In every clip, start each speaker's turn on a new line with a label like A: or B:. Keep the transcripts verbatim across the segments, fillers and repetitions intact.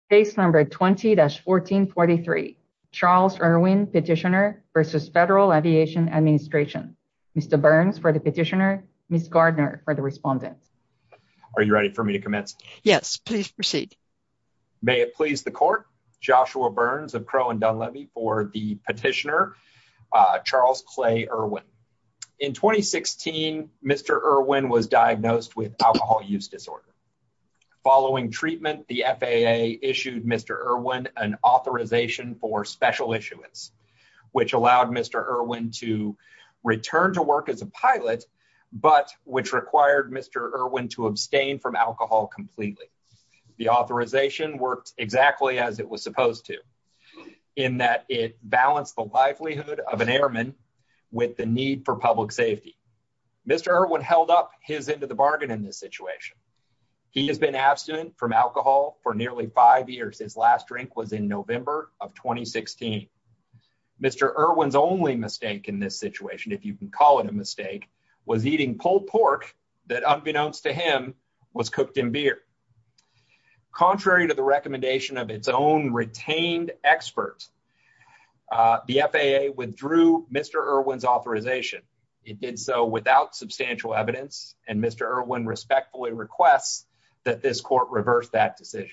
A: Case number twenty dash fourteen forty-three, Charles Irwin, petitioner versus Federal Aviation Administration. Mister Burns for the petitioner, Miz Gardner for the respondent.
B: Are you ready for me to commence?
C: Yes, please proceed.
B: May it please the court, Joshua Burns of Crow and Dunlevy for the petitioner, uh, Charles Clay Irwin. In twenty sixteen, Mister Irwin was diagnosed with alcohol use disorder. Following treatment, the F A A issued Mister Irwin an authorization for special issuance, which allowed Mister Irwin to return to work as a pilot, but which required Mister Irwin to abstain from alcohol completely. The authorization worked exactly as it was supposed to, in that it balanced the livelihood of an airman with the need for public safety. Mister Irwin held up his end of the bargain in this situation. He has been abstinent from alcohol for nearly five years. His last drink was in November of twenty sixteen. Mister Irwin's only mistake in this situation, if you can call it a mistake, was eating pulled pork that, unbeknownst to him, was cooked in beer. Contrary to the recommendation of its own retained expert, uh, the F A A withdrew Mister Irwin's authorization. It did so without substantial evidence, and Mister Irwin respectfully requests that this court reverse that decision.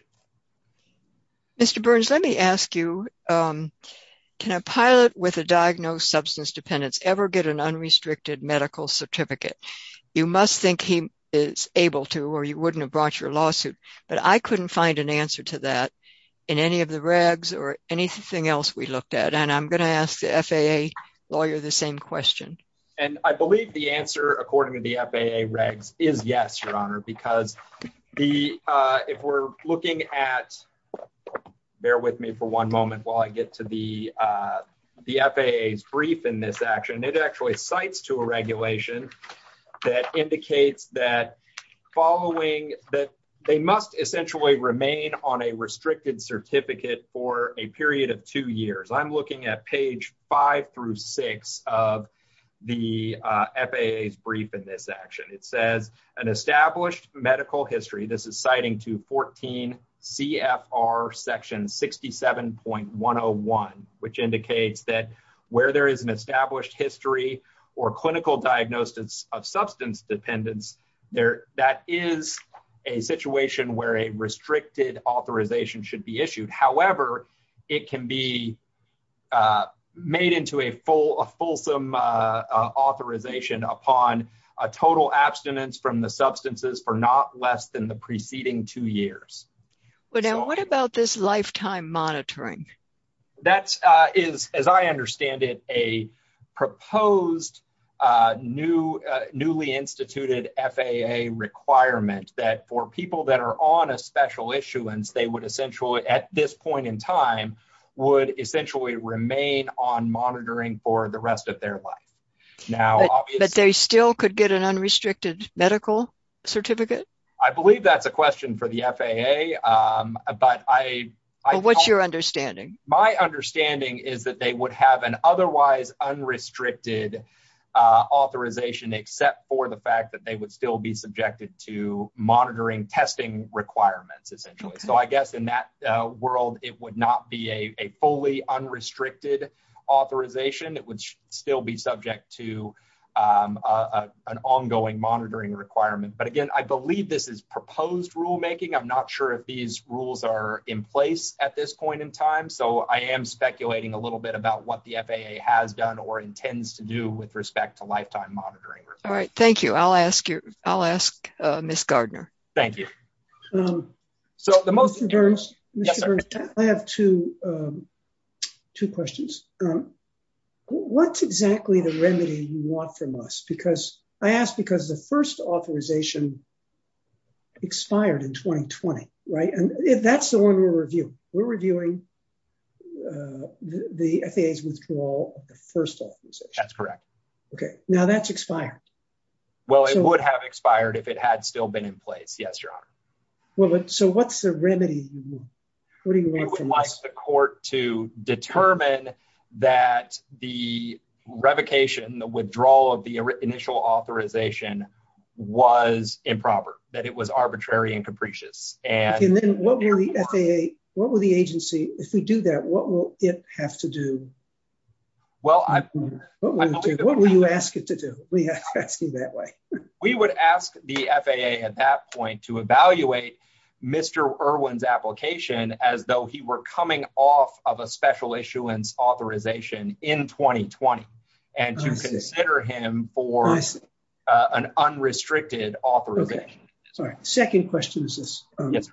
C: Mister Burns, let me ask you, um, can a pilot with a diagnosed substance dependence ever get an unrestricted medical certificate? You must think he is able to, or you wouldn't have brought your lawsuit. But I couldn't find an answer to that in any of the regs or anything else we looked at. And I'm going to ask the F A A lawyer the same question.
B: And I believe the answer, according to the F A A regs, is yes, Your Honor, because the uh, if we're looking at, bear with me for one moment while I get to the uh, the F A A's brief in this action. It actually cites to a regulation that indicates that following that they must essentially remain on a restricted certificate for a period of two years. I'm looking at page five through six of the uh, F A A's brief in this action. It says an established medical history. This is citing to fourteen C F R section sixty-seven point one oh one, which indicates that where there is an established history or clinical diagnosis of substance dependence, there that is a situation where a restricted authorization should be issued. However, it can be uh, made into a full, a fulsome uh, uh, authorization upon a total abstinence from the substances for not less than the preceding two years.
C: Well, now,
B: so,
C: what about this lifetime monitoring?
B: That uh, is, as I understand it, a proposed uh, new, uh, newly instituted F A A requirement that for people that are on a special issuance, they would essentially, at this point in time, would essentially remain on monitoring for the rest of their life. Now,
C: but,
B: obviously,
C: but they still could get an unrestricted medical certificate?
B: I believe that's a question for the F A A, um, but I... I
C: well, what's your understanding?
B: My understanding is that they would have an otherwise unrestricted uh, authorization, except for the fact that they would still be subjected to monitoring testing requirements, essentially. Okay. So I guess in that uh, world, it would not be a, a fully unrestricted authorization. It would sh- still be subject to um, a, a, an ongoing monitoring requirement. But again, I believe this is proposed rulemaking. I'm not sure if these rules are in place at this point in time. So I am speculating a little bit about what the F A A has done or intends to do with respect to lifetime monitoring.
C: All right. Thank you. I'll ask you. I'll ask uh, Miz Gardner.
B: Thank you.
D: Um,
B: so the most
D: Mister Burns, Mister
B: Yes,
D: Burns, I have two um, two questions. Um, What's exactly the remedy you want from us? Because I ask because the first authorization expired in twenty twenty, right? And if that's the one we're reviewing. We're reviewing uh, the, the F A A's withdrawal of the first authorization.
B: That's correct.
D: Okay, now that's expired.
B: Well, it
D: so,
B: would have expired if it had still been in place. Yes, Your Honor.
D: Well, but so what's the remedy you want? What do you want
B: we would
D: from
B: like
D: us?
B: The court to determine that the revocation, the withdrawal of the initial authorization was improper, that it was arbitrary and capricious. And,
D: okay, and then what will the F A A what will the agency, if we do that, what will it have to do?
B: Well, I,
D: what will,
B: I
D: it
B: believe
D: do? What will you ask it to do? We ask you that way.
B: We would ask the F A A at that point to evaluate Mister Irwin's application as though he were coming off of a special issuance authorization in twenty twenty, and to consider him for uh, an unrestricted authorization.
D: Okay. All right. Second question is this. Um,
B: yes.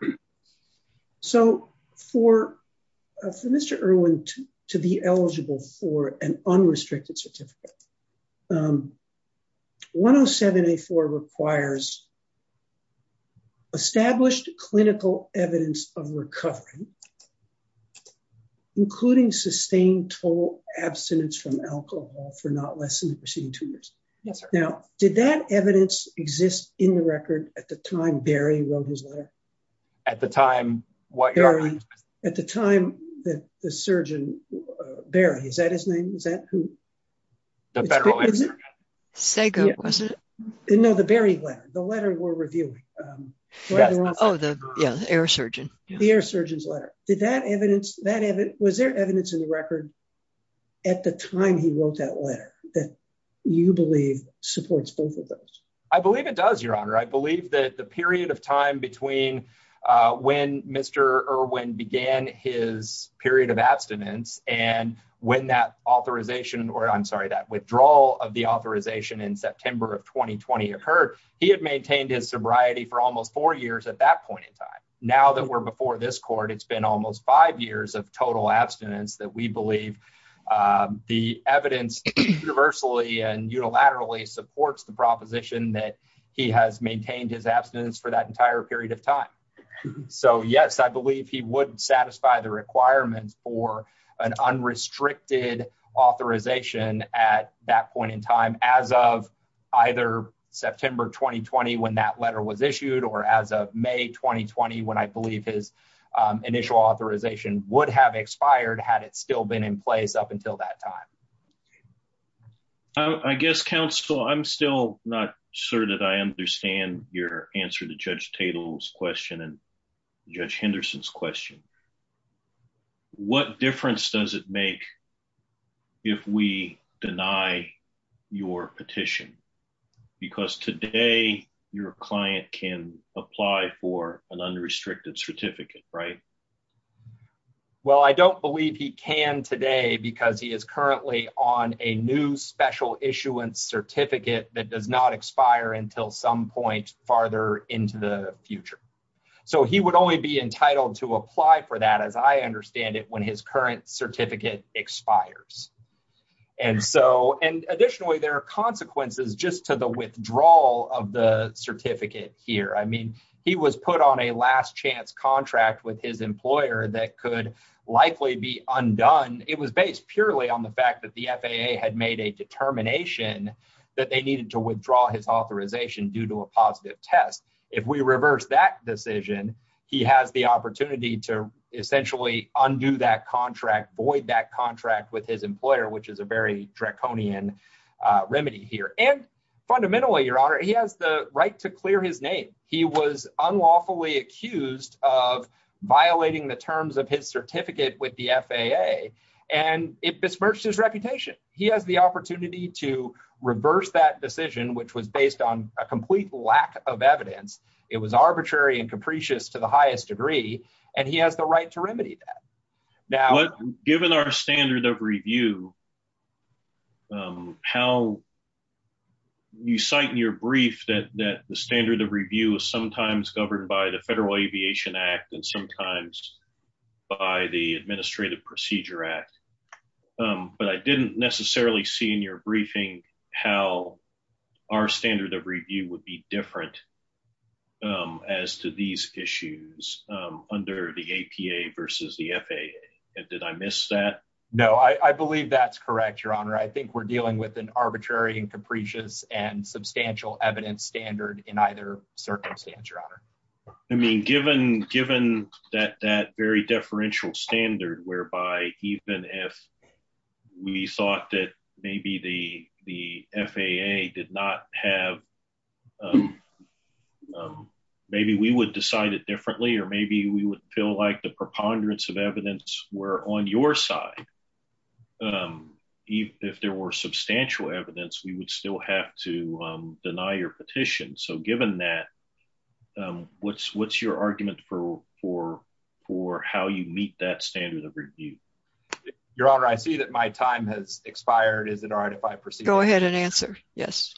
D: So for uh, for Mister Irwin to, to be eligible for an unrestricted certificate, um, one oh seven A four requires established clinical evidence of recovery, including sustained total abstinence from alcohol for not less than the preceding two years.
B: Yes, sir.
D: Now, did that evidence exist in the record at the time Barry wrote his letter?
B: At the time, what?
D: Barry, at the time that the surgeon, uh, Barry, is that his name? Is that who?
B: The federal
D: is it?
C: Sego, yeah. Wasn't it?
D: No, the Barry letter, the letter we're reviewing. Um,
C: yes. the oh, the yeah, the air surgeon. Yeah.
D: The air surgeon's letter. Did that evidence, that evidence, was there evidence in the record at the time he wrote that letter that you believe supports both of those?
B: I believe it does, Your Honor. I believe that the period of time between uh, when Mister Irwin began his period of abstinence and when that authorization, or I'm sorry, that withdrawal of the authorization in September of twenty twenty occurred, he had maintained his sobriety for almost four years at that point in time. Now that we're before this court, it's been almost five years of total abstinence that we believe um, the evidence universally and unilaterally supports the proposition that he has maintained his abstinence for that entire period of time. So, yes, I believe he would satisfy the requirements for an unrestricted authorization at that point in time as of either September twenty twenty when that letter was issued or as of May twenty twenty when I believe his um, initial authorization would have expired had it still been in place up until that time.
E: I, I guess, counsel, I'm still not sure that I understand your answer to Judge Tatel's question and Judge Henderson's question. What difference does it make if we deny your petition? Because today your client can apply for an unrestricted certificate, right?
B: Well, I don't believe he can today because he is currently on a new special issuance certificate that does not expire until some point farther into the future. So he would only be entitled to apply for that, as I understand it, when his current certificate expires. And so, and additionally, there are consequences just to the withdrawal of the certificate here. I mean, he was put on a last chance contract with his employer that could likely be undone. It was based purely on the fact that the F A A had made a determination that they needed to withdraw his authorization due to a positive test. If we reverse that decision, he has the opportunity to essentially undo that contract, void that contract with his employer, which is a very draconian uh, remedy here. And fundamentally, Your Honor, he has the right to clear his name. He was unlawfully accused of violating the terms of his certificate with the F A A, and it besmirched his reputation. He has the opportunity to reverse that decision, which was based on a complete lack of evidence. It was arbitrary and capricious to the highest degree, and he has the right to remedy that. Now,
E: what, given our standard of review, um, how you cite in your brief that, that the standard of review is sometimes governed by the Federal Aviation Act and sometimes by the Administrative Procedure Act. Um, but I didn't necessarily see in your briefing how our standard of review would be different um, as to these issues um, under the A P A versus the F A A. And did I miss that?
B: No, I, I believe that's correct, Your Honor. I think we're dealing with an arbitrary and capricious and substantial evidence standard in either circumstance, Your Honor.
E: I mean, given given that that very deferential standard whereby even if we thought that maybe the the F A A did not have um, um, maybe we would decide it differently, or maybe we would feel like the preponderance of evidence were on your side. Um, if there were substantial evidence, we would still have to um, deny your petition. So given that, um, what's what's your argument for for for how you meet that standard of review?
B: Your Honor, I see that my time has expired. Is it all right if I proceed?
C: Go ahead and answer. Yes.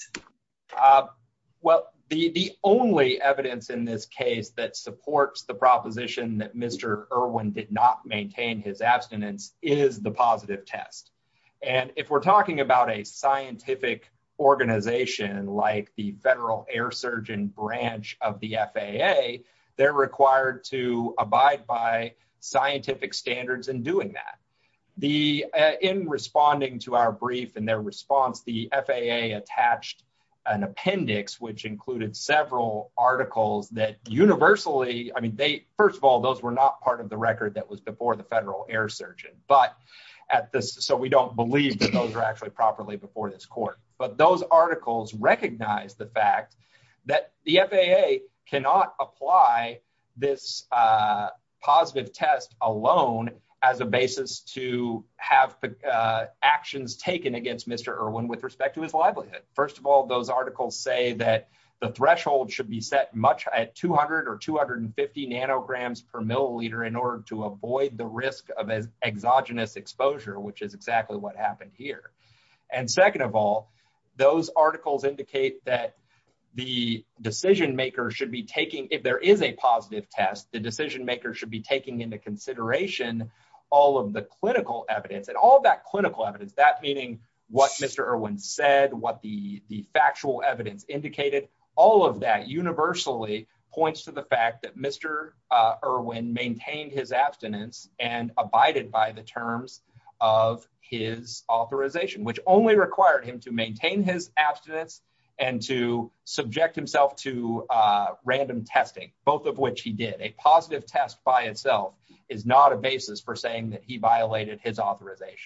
B: Uh, well, the, the only evidence in this case that supports the proposition that Mister Irwin did not maintain his abstinence is the positive test. And if we're talking about a scientific organization like the Federal Air Surgeon branch of the F A A, they're required to abide by scientific standards in doing that. The uh, in responding to our brief and their response, the F A A attached an appendix which included several articles that universally, I mean, they, first of all, those were not part of the record that was before the Federal Air Surgeon, but at this, so we don't believe that those are actually properly before this court. But those articles recognize the fact that the F A A cannot apply this uh, positive test alone as a basis to have uh, actions taken against Mister Irwin with respect to his livelihood. First of all, those articles say that the threshold should be set much at two hundred or two hundred fifty nanograms per milliliter in order to avoid the risk of exogenous exposure, which is exactly what happened here. And second of all, those articles indicate that the decision maker should be taking, if there is a positive test, the decision maker should be taking into consideration all of the clinical evidence, and all of that clinical evidence, that meaning what Mister Irwin said, what the, the factual evidence indicated, all of that universally points to the fact that Mister Uh, Irwin maintained his abstinence and abided by the terms of his authorization, which only required him to maintain his abstinence and to subject himself to uh, random testing, both of which he did. A positive test by itself is not a basis for saying that he violated his authorization.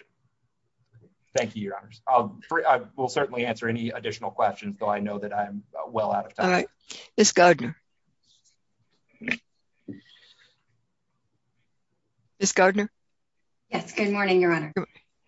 B: Thank you, Your Honors. I'll, I will certainly answer any additional questions, though I know that I'm well out of time.
C: All right. Miz Gardner. Miz Gardner?
F: Yes, good morning, Your Honor.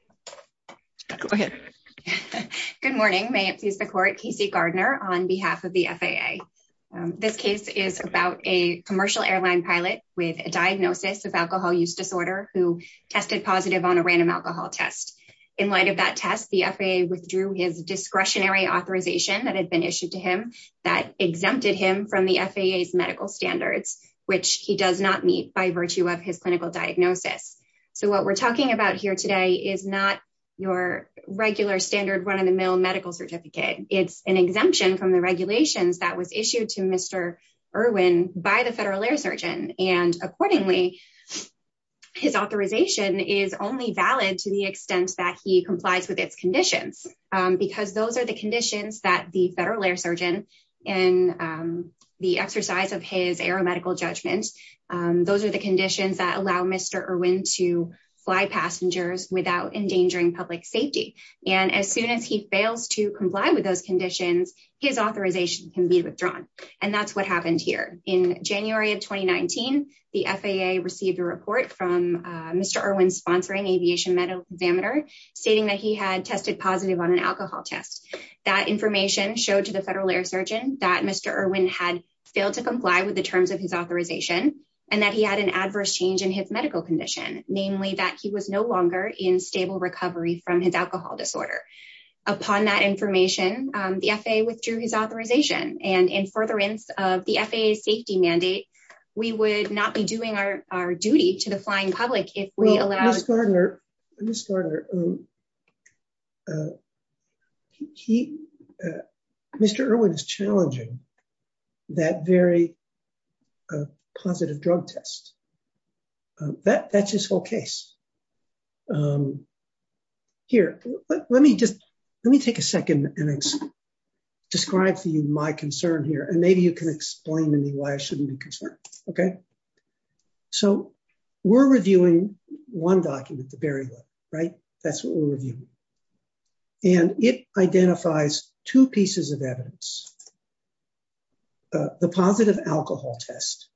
C: Go ahead.
F: Good morning. May it please the court, Casey Gardner on behalf of the F A A. Um, this case is about a commercial airline pilot with a diagnosis of alcohol use disorder who tested positive on a random alcohol test. In light of that test, the F A A withdrew his discretionary authorization that had been issued to him that exempted him from the F A A's medical standards, which he does not meet by virtue of his clinical diagnosis. So what we're talking about here today is not your regular standard run-of-the-mill medical certificate. It's an exemption from the regulations that was issued to Mister Irwin by the Federal Air Surgeon. And accordingly, his authorization is only valid to the extent that he complies with its conditions, um, because those are the conditions that the Federal Air Surgeon, in um, the exercise of his aeromedical judgment, um, those are the conditions that allow Mister Irwin to fly passengers without endangering public safety. And as soon as he fails to comply with those conditions, his authorization can be withdrawn. And that's what happened here. In January of twenty nineteen, the F A A received a report from uh, Mister Irwin's sponsoring aviation medical examiner stating that he had tested positive on an alcohol test. That information showed to the Federal Air Surgeon that Mister Irwin had failed to comply with the terms of his authorization, and that he had an adverse change in his medical condition, namely that he was no longer in stable recovery from his alcohol disorder. Upon that information, um, the F A A withdrew his authorization, and in furtherance of the F A A's safety mandate, we would not be doing our, our duty to the flying public if we
D: well,
F: allowed...
D: Miz Gardner, Miz Gardner, um, uh, he, uh, Mister Irwin is challenging that very uh, positive drug test. Uh, that that's his whole case. Um, here, let, let me just let me take a second and ex- describe for you my concern here, and maybe you can explain to me why I shouldn't be concerned. Okay. So we're reviewing one document, the Berry letter, right? That's what we're reviewing, and it identifies two pieces of evidence. uh, the positive alcohol test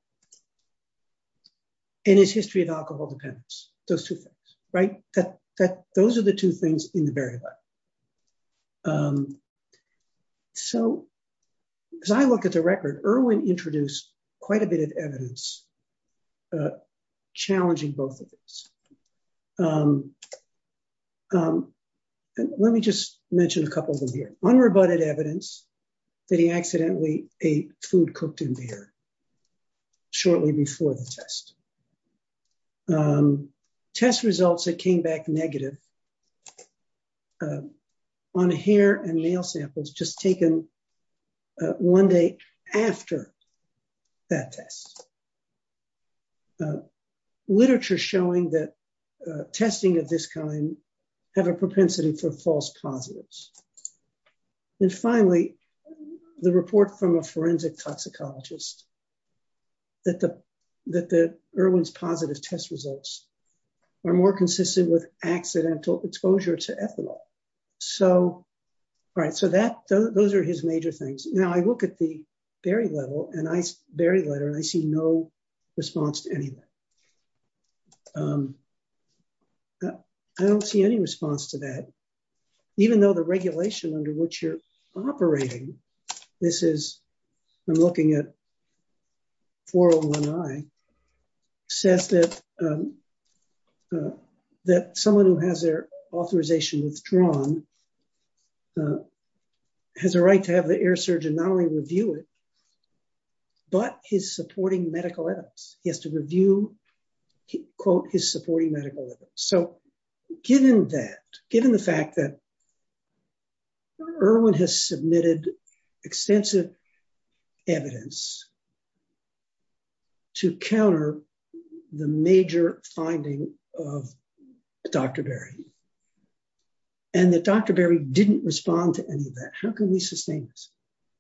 D: and his history of alcohol dependence. Those two things, right? That that those are the two things in the Berry letter. Um, so, as I look at the record, Irwin introduced quite a bit of evidence uh, challenging both of these. Um, um, and let me just mention a couple of them here. Unrebutted evidence that he accidentally ate food cooked in beer shortly before the test. Um, test results that came back negative uh, on hair and nail samples just taken uh, one day after that test. Uh, literature showing that uh, testing of this kind have a propensity for false positives. And finally, the report from a forensic toxicologist that the that the Irwin's positive test results are more consistent with accidental exposure to ethanol. So, all right, so that th- those are his major things. Now I look at the Berry level and I Berry letter and I see no response to any of that. Um, I don't see any response to that, even though the regulation under which you're operating, this is, I'm looking at four oh one I, says that um, uh, that someone who has their authorization withdrawn uh, has a right to have the air surgeon not only review it, but his supporting medical evidence. He has to review, quote, his supporting medical evidence. So given that, given the fact that Irwin has submitted extensive evidence to counter the major finding of Doctor Berry, and that Doctor Berry didn't respond to any of that, how can we sustain this?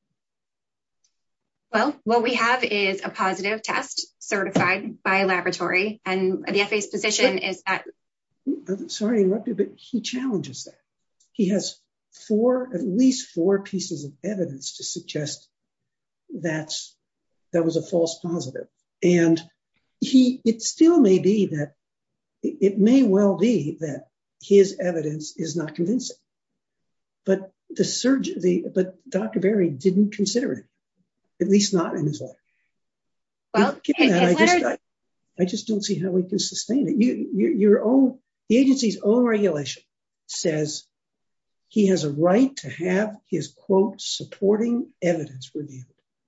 F: Well, what we have is a positive test certified by a laboratory, and the F A A's position but, is that...
D: I'm sorry to interrupt you, but he challenges that. He has four, at least four pieces of evidence to suggest that's, that was a false positive. And he, it still may be that, it may well be that his evidence is not convincing. But the surgeon, the, but Doctor Berry didn't consider it, at least not in his letter.
F: Well,
D: given
F: his,
D: that,
F: his
D: I just,
F: letter...
D: I, I just don't see how we can sustain it. You, you, your own, the agency's own regulation says he has a right to have his, quote, supporting evidence reviewed.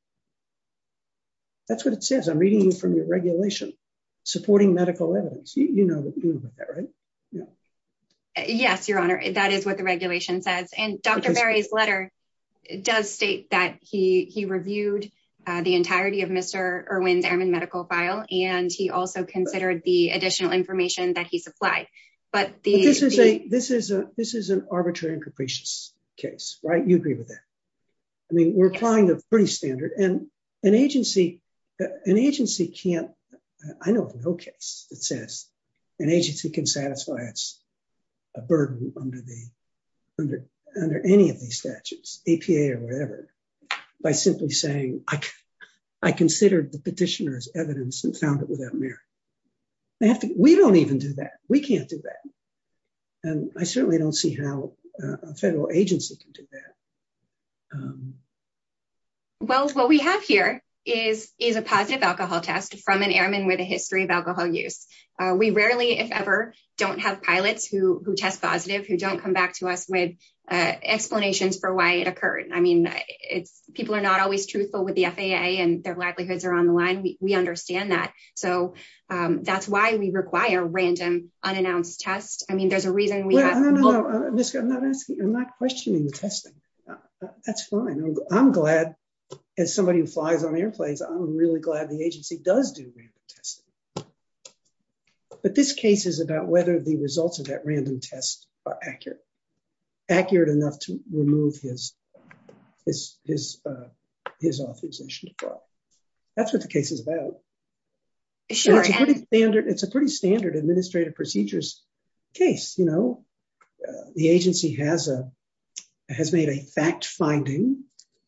D: That's what it says. I'm reading you from your regulation, supporting medical evidence. You, you know, you know about that, right? Yeah.
F: Yes, Your Honor, that is what the regulation says. And Doctor Okay. Berry's letter does state that he he reviewed uh, the entirety of Mister Irwin's Airman medical file, and he also considered the additional information that he supplied. But the
D: but this is
F: the,
D: a this is a this is an arbitrary and capricious case, right? You agree with that? I mean, we're yes. applying the pretty standard, and an agency an agency can't. I know of no case that says an agency can satisfy its a burden under the under under any of these statutes, A P A or whatever, by simply saying I I considered the petitioner's evidence and found it without merit. They have to. We don't even do that. We can't do that, and I certainly don't see how uh, a federal agency can do that. Um,
F: well, what we have here is is a positive alcohol test from an airman with a history of alcohol use. Uh, we rarely, if ever, don't have pilots who who test positive, who don't come back to us with uh, explanations for why it occurred. I mean, it's people are not always truthful with the F A A, and their livelihoods are on the line. We we understand that. So um, that's why we require random, unannounced tests. I mean, there's a reason we
D: well,
F: have.
D: No, no, no, no. Uh, Miz I'm not asking. I'm not questioning the testing. Uh, uh, that's fine. I'm, I'm glad. As somebody who flies on airplanes, I'm really glad the agency does do random testing. But this case is about whether the results of that random test are accurate, accurate enough to remove his his his uh, his authorization to fly. That's what the case is about.
F: Sure,
D: and it's a pretty and- standard. It's a pretty standard administrative procedures case. You know, uh, the agency has a has made a fact finding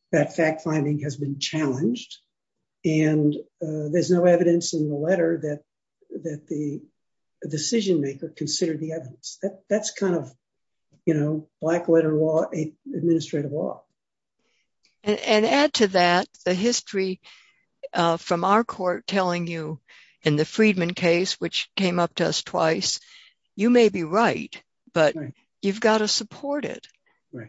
D: that fact finding has been challenged, and uh, there's no evidence in the letter that that the decision maker considered the evidence. That that's kind of, you know, black letter law, administrative law.
C: And, and add to that the history uh, from our court telling you in the Friedman case, which came up to us twice, you may be right, but right. You've got to support it.
D: Right.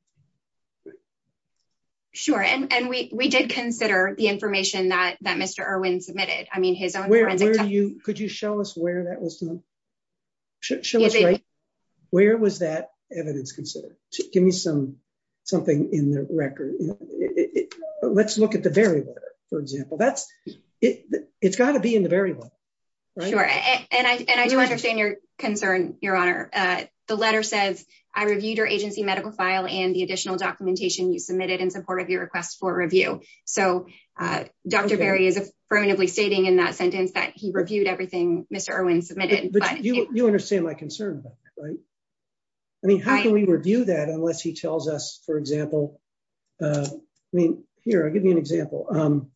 F: Sure. And and we, we did consider the information that, that Mister Irwin submitted. I mean, his own
D: where,
F: forensic.
D: Where do you, could you show us where that was done? Show, show us right. Where was that evidence considered? Give me some, something in the record. It, it, it, let's look at the Berry letter, for example. That's, it, it's got to be in the Berry letter. Right?
F: Sure. And, and I, and I do understand your concern, Your Honor. Uh, the letter says, I reviewed your agency medical file and the additional documentation you submitted in support of your request for review. So uh, Doctor Okay. Berry is affirmatively stating in that sentence that he reviewed everything Mister Irwin submitted.
D: But, but, but you, it, you understand my concern about that, right? I mean, how I, can we review that unless he tells us, for example, uh, I mean, here, I'll give you an example. Um,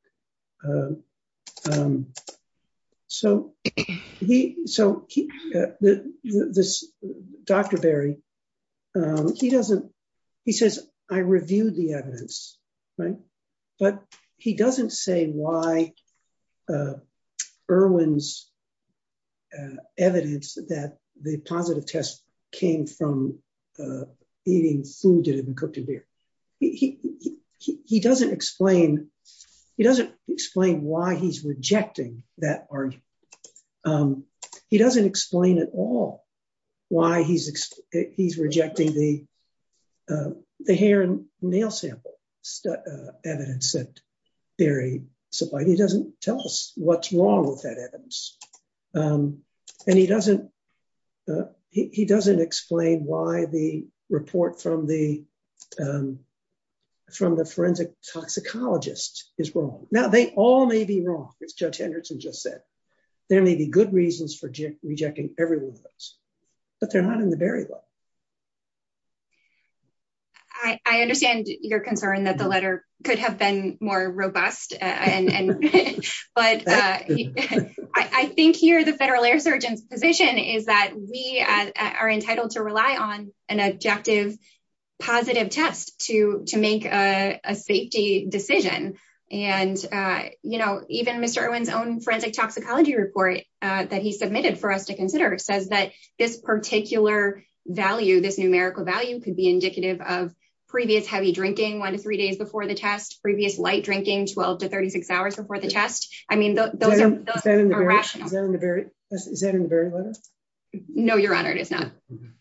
D: uh, um, so he, so he, uh, the, the, this Doctor Berry, um, he doesn't, he says, I reviewed the evidence, right? But he doesn't say why uh, Irwin's uh, evidence that the positive test came from uh, eating food that had been cooked in beer. He, he, he, he doesn't explain, he doesn't explain why he's rejecting that argument. Um, he doesn't explain at all why he's ex- he's rejecting the uh, the hair and nail sample stu- uh, evidence that Berry supplied. He doesn't tell us what's wrong with that evidence, um, and he doesn't uh, he, he doesn't explain why the report from the um, from the forensic toxicologist is wrong. Now, they all may be wrong, as Judge Henderson just said. There may be good reasons for je- rejecting every one of those, but they're not in the Berry letter.
F: I, I understand your concern that the letter could have been more robust, uh, and, and but uh, I, I think here the federal air surgeon's position is that we uh, are entitled to rely on an objective, positive test to to make a, a safety decision. And, uh, you know, even Mister Irwin's own forensic toxicology report uh, that he submitted for us to consider says that this particular value, this numerical value, could be indicative of previous heavy drinking one to three days before the test, previous light drinking twelve to thirty-six hours before the test. I mean, th- those are,
D: in,
F: those
D: are
F: Berry, rational.
D: Is that in the Berry, is that in the Berry letter?
F: No, Your Honor, it is not.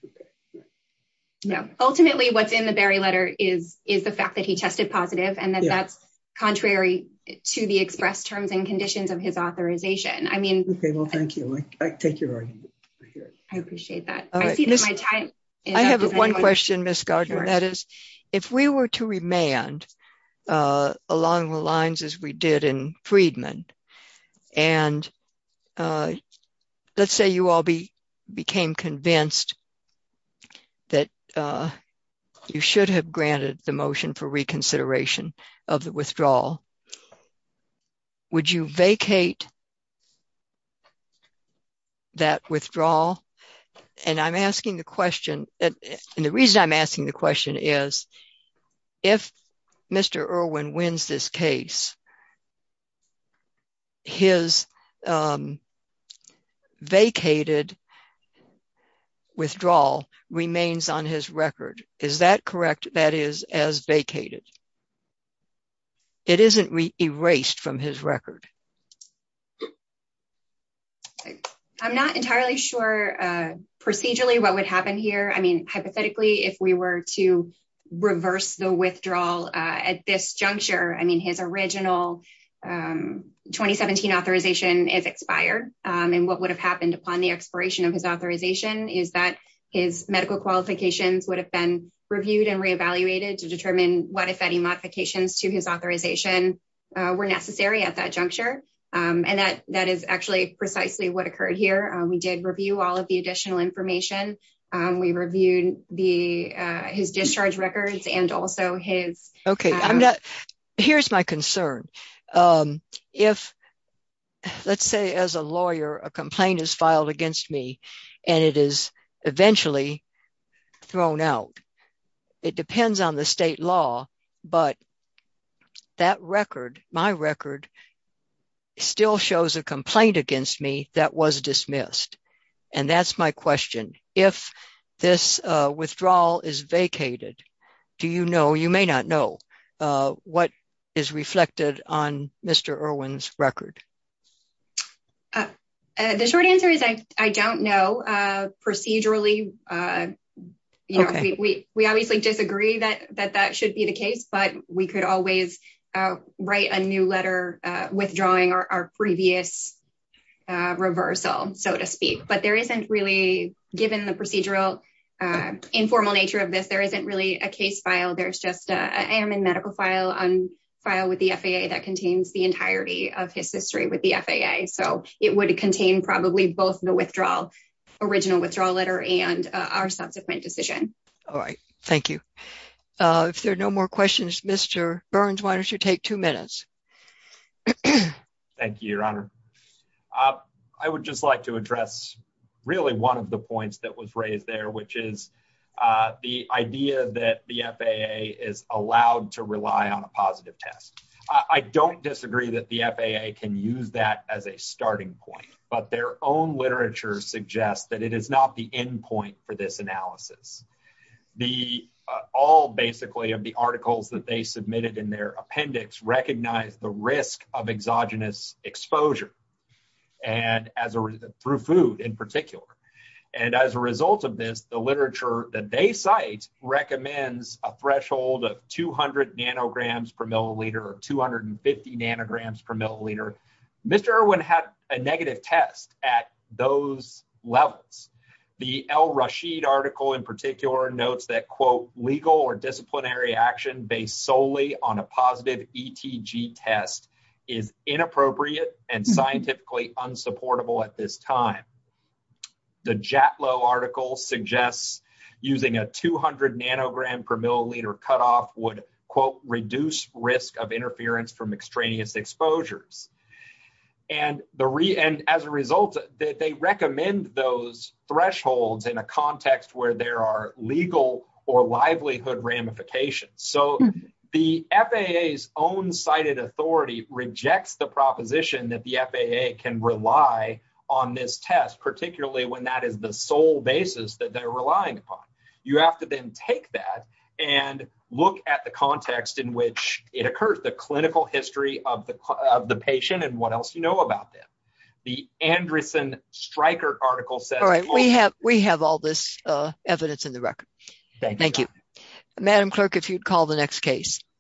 F: No, ultimately what's in the Berry letter is, is the fact that he tested positive and that yeah. that's contrary to the express terms and conditions of his authorization. I mean,
D: okay, well, thank you. I, I take your argument. I hear it.
F: I appreciate that.
C: All
F: I
C: right.
F: see
C: Miz,
F: that my time is
C: I
F: up.
C: have
F: Does
C: one
F: anyone...
C: question, Miz Gardner. Sure. That is, if we were to remand uh, along the lines as we did in Friedman, and uh, let's say you all be, became convinced that uh, you should have granted the motion for reconsideration of the withdrawal, would you vacate that withdrawal? And I'm asking the question, and the reason I'm asking the question is, if Mister Irwin wins this case, his um, vacated withdrawal remains on his record. Is that correct? That is, as vacated. It isn't re- erased from his record.
F: I'm not entirely sure uh, procedurally what would happen here. I mean, hypothetically, if we were to reverse the withdrawal uh, at this juncture, I mean, his original um, twenty seventeen authorization is expired. Um, and what would have happened upon the expiration of his authorization is that his medical qualifications would have been reviewed and reevaluated to determine what, if any, modifications to his authorization uh, were necessary at that juncture. Um, and that that is actually precisely what occurred here. Uh, we did review all of the additional information Um, we reviewed the uh, his discharge records and also his.
C: Okay,
F: um,
C: I'm not. Here's my concern. Um, if, let's say, as a lawyer, a complaint is filed against me, and it is eventually thrown out, it depends on the state law, but that record, my record, still shows a complaint against me that was dismissed. And that's my question. If this uh, withdrawal is vacated, do you know, you may not know, uh, what is reflected on Mister Irwin's record?
F: Uh, uh, the short answer is I, I don't know. Uh, procedurally, uh, you know,
C: Okay.
F: we, we, we obviously disagree that, that that should be the case, but we could always uh, write a new letter uh, withdrawing our, our previous uh, reversal, so to speak. But there isn't really, given the procedural uh, informal nature of this, there isn't really a case file. There's just a, a Airman medical file on file with the F A A that contains the entirety of his history with the F A A. So it would contain probably both the withdrawal, original withdrawal letter and uh, our subsequent decision.
C: All right. Thank you. Uh, if there are no more questions, Mister Burns, why don't you take two minutes?
B: Thank you, Your Honor. Uh, I would just like to address really one of the points that was raised there, which is uh, the idea that the F A A is allowed to rely on a positive test. Uh, I don't disagree that the F A A can use that as a starting point, but their own literature suggests that it is not the end point for this analysis. The uh, all basically of the articles that they submitted in their appendix recognize the risk of exogenous exposure, and as a through food in particular. And as a result of this, the literature that they cite recommends a threshold of two hundred nanograms per milliliter or two hundred fifty nanograms per milliliter. Mister Irwin had a negative test at those levels. The El Rashid article in particular notes that, quote, legal or disciplinary action based solely on a positive E T G test is inappropriate and scientifically unsupportable at this time. The Jatlow article suggests using a two hundred nanogram per milliliter cutoff would, quote, reduce risk of interference from extraneous exposures. And the re and as a result, they, they recommend those thresholds in a context where there are legal or livelihood ramifications. So the F A A's own cited authority rejects the proposition that the F A A can rely on this test, particularly when that is the sole basis that they're relying upon. You have to then take that and look at the context in which it occurs, the clinical history of the of the patient and what else you know about them. The Anderson Streichert article says...
C: All right, we have we have all this uh, evidence in the record.
B: Thank you.
C: Thank you. Madam Clerk, if you'd call the next case.